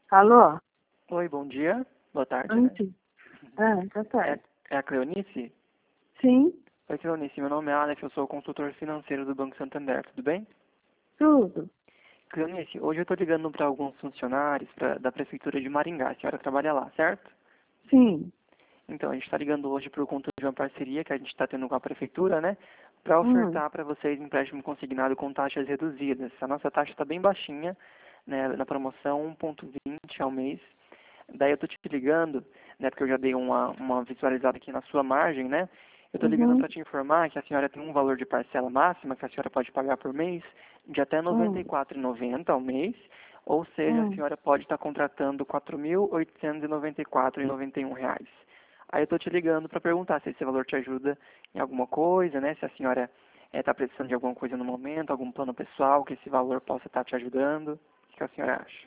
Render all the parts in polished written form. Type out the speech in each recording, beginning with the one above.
Alô? Oi, bom dia. Boa tarde, né? Antes? Boa tarde. É a Cleonice? Sim, Oi, Cleonice. Meu nome é Alex, eu sou o consultor financeiro do Banco Santander, tudo bem? tudo. Cleonice, hoje eu estou ligando para alguns funcionários da Prefeitura de Maringá. A senhora trabalha lá, certo? Sim. Então, a gente está ligando hoje por conta de uma parceria que a gente está tendo com a Prefeitura, né? Para Hum, ofertar para vocês empréstimo consignado com taxas reduzidas. A nossa taxa está bem baixinha, né? Na promoção 1,20 ao mês. Daí eu tô te ligando, né, porque eu já dei uma visualizada aqui na sua margem, né? Eu tô ligando uhum, para te informar que a senhora tem um valor de parcela máxima que a senhora pode pagar por mês de até R$ noventa e hum, quatro e noventa ao mês, ou seja, a hum. senhora pode estar contratando R$ 4.894,91 reais. Aí eu tô te ligando para perguntar se esse valor te ajuda em alguma coisa, né? Se a senhora está precisando de alguma coisa no momento, algum plano pessoal, que esse valor possa estar te ajudando. O que a senhora acha?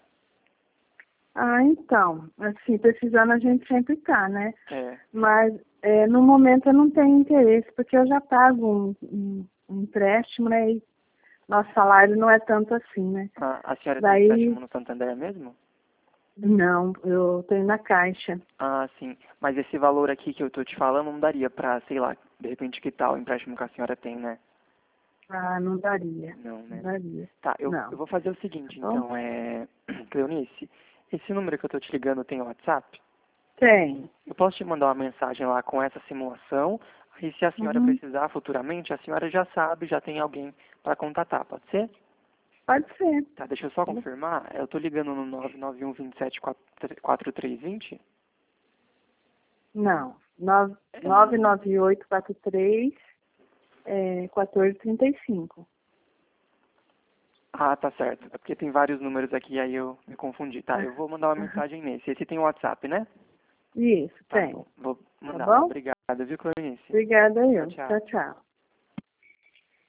Então, assim, precisando a gente sempre tá, né? É. Mas no momento eu não tenho interesse, porque eu já pago um empréstimo, né? E nosso salário não é tanto assim, né? A senhora tem Daí, empréstimo no Santander mesmo? não, eu tenho na Caixa. Ah, sim. Mas esse valor aqui que eu tô te falando não daria pra, sei lá, de repente que tal o empréstimo que a senhora tem, né? Ah, não daria. Não, Não né? daria. Tá, eu Não. vou fazer o Tá seguinte, bom? então, Cleonice, esse número que eu tô te ligando tem WhatsApp? Tem. Eu posso te mandar uma mensagem lá com essa simulação, aí se a senhora Uhum. precisar futuramente, a senhora já sabe, já tem alguém para contatar, pode ser? Pode ser. Tá, deixa eu só confirmar, eu tô ligando no 991274320. Não. É, 99843 1435. Ah, tá certo. É porque tem vários números aqui, aí eu me confundi. Tá, eu vou mandar uma Aham. mensagem nesse. Esse tem o WhatsApp, né? Isso, Tá tem. bom. Vou Tá mandar lá. bom? Obrigado, viu, Cleonice? Obrigada Tchau, eu. tchau. Tchau, tchau.